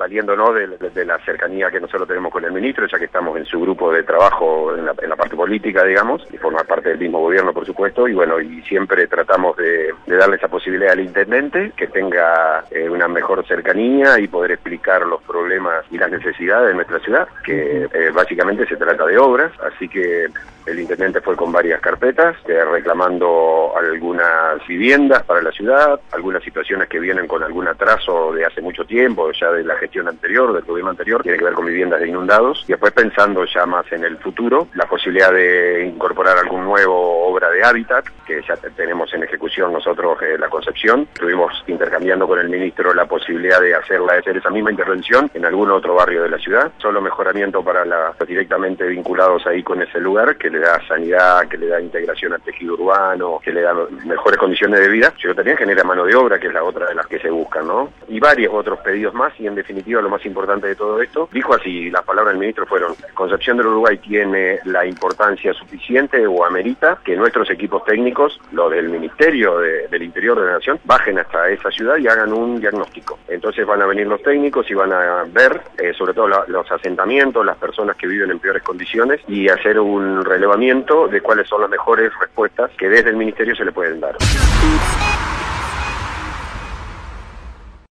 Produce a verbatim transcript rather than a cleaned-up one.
valiéndonos de, de, de la cercanía que nosotros tenemos con el ministro, ya que estamos en su grupo de trabajo en la, en la parte política, digamos, y forma parte del mismo gobierno, por supuesto, y bueno, y siempre tratamos de, de darle esa posibilidad al intendente, que tenga eh, una mejor cercanía y poder explicar los problemas y las necesidades de nuestra ciudad, que eh, básicamente se trata de obras, así que el intendente fue con varias carpetas, eh, reclamando algunas viviendas para la ciudad, algunas situaciones que vienen con algún atraso de hace mucho tiempo, ya de la gestión anterior, del gobierno anterior, tiene que ver con viviendas de inundados, y después pensando ya más en el futuro, la posibilidad de incorporar algún nuevo obra de hábitat, que ya tenemos en ejecución nosotros eh, la concepción. Estuvimos intercambiando con el ministro la posibilidad de hacerla, de hacer esa misma intervención en algún otro barrio de la ciudad, solo mejoramiento para las directamente vinculados ahí con ese lugar, que le da sanidad, que le da integración al tejido urbano, que le da mejores condiciones de vida, pero también genera mano de obra, que es la otra de las que se buscan, ¿no? Y varios otros pedidos más, y en definitiva lo más importante de todo esto, dijo así, las palabras del ministro fueron: Concepción del Uruguay tiene la importancia suficiente o amerita que nuestros equipos técnicos, los del Ministerio de, del Interior de la Nación, bajen hasta esa ciudad y hagan un diagnóstico. Entonces van a venir los técnicos y van a ver, eh, sobre todo la, los asentamientos, las personas que viven en peores condiciones, y hacer un relevamiento de cuáles son las mejores respuestas que desde el Ministerio se le pueden dar.